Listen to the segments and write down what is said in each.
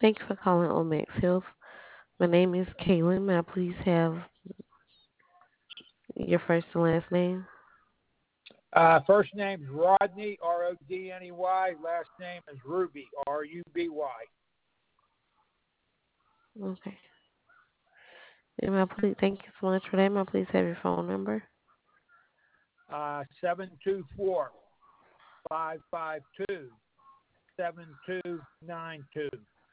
Thank you for calling Omax Health. My name is Kaylin. May I please have your first and last name? First name's Rodney, Rodney. Last name is Ruby, Ruby. Okay. And may I please, thank you so much for that. May I please have your phone number? 724-552-7292.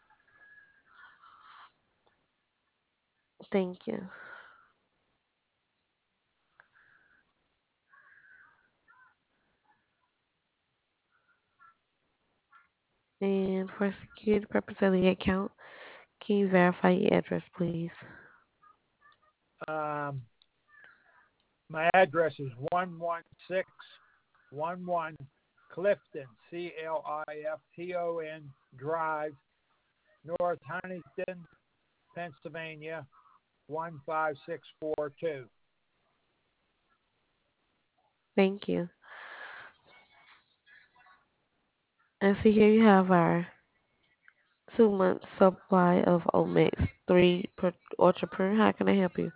Thank you. And for security purpose of the account, can you verify your address, please? Um, my address is 11611 Clifton, Clifton Drive, North Huntington, Pennsylvania, 15642. Thank you. And see here you have our 2 month supply of Omax 3 per Ultra Pure. How can I help you?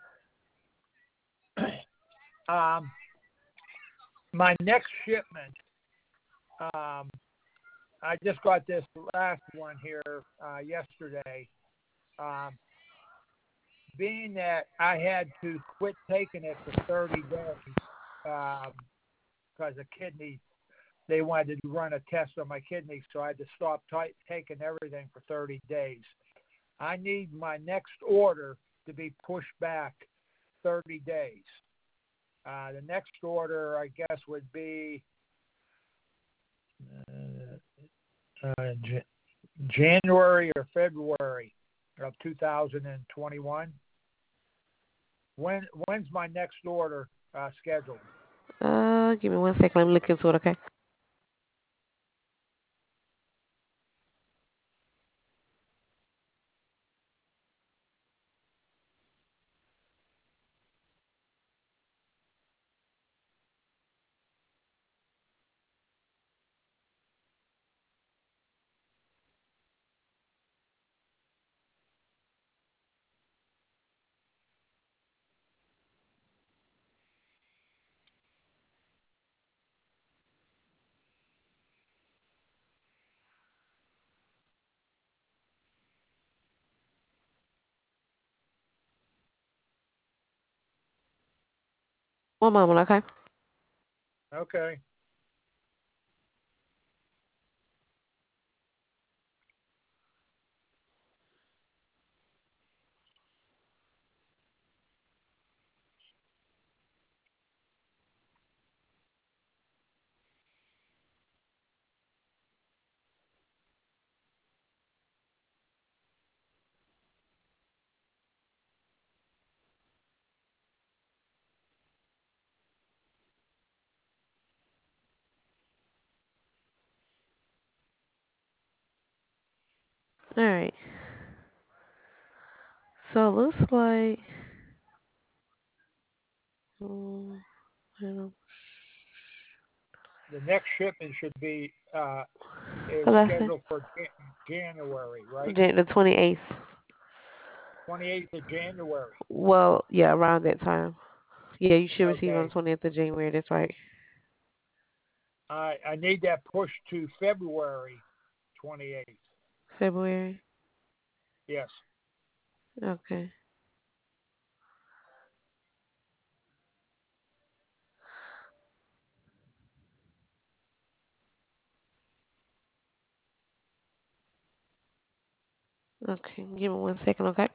um, my next shipment, um, I just got this last one here yesterday. Um, Being that I had to quit taking it for 30 days because of kidney, they wanted to run a test on my kidneys, so I had to stop taking everything for 30 days. I need my next order to be pushed back 30 days. The next order, I guess, would be January or February of 2021. When's my next order scheduled? Give me 1 second. Let me look into it, okay? One moment, okay? Okay. All right. So it looks like, mm, I don't The next shipment should be is because I said scheduled for January, right? the 28th. 28th of January. Well, yeah, around that time. Yeah, you should receive on the Okay. 20th of January. That's right. I need that pushed to February 28th. February. Yes. Okay. Okay. Give me 1 second, okay?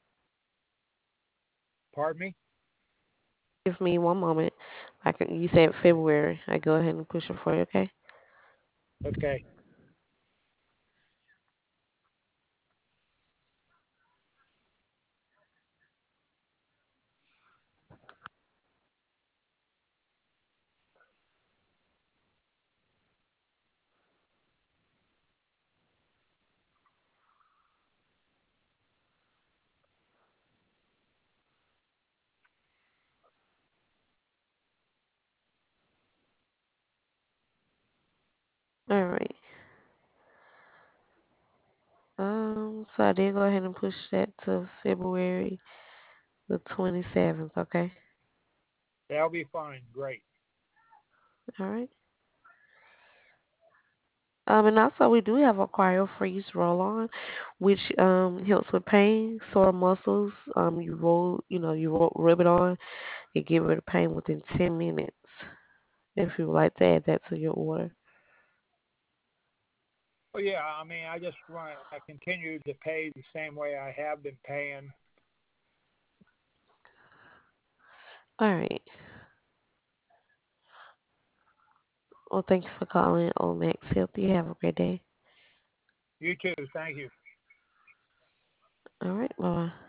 Pardon me? Give me one moment. You said February. I go ahead and push it for you, okay? Okay. All right. So I did go ahead and push that to February the 27th, okay? That'll be fine. Great. All right. And also we do have a cryo freeze roll on, which helps with pain, sore muscles. You roll, rub it on and get rid of pain within 10 minutes. If you would like to add that to your order. Oh yeah, I mean, I just want to continue to pay the same way I have been paying. All right. Well, thank you for calling Omax Health. You have a great day. You too. Thank you. All right. Bye bye.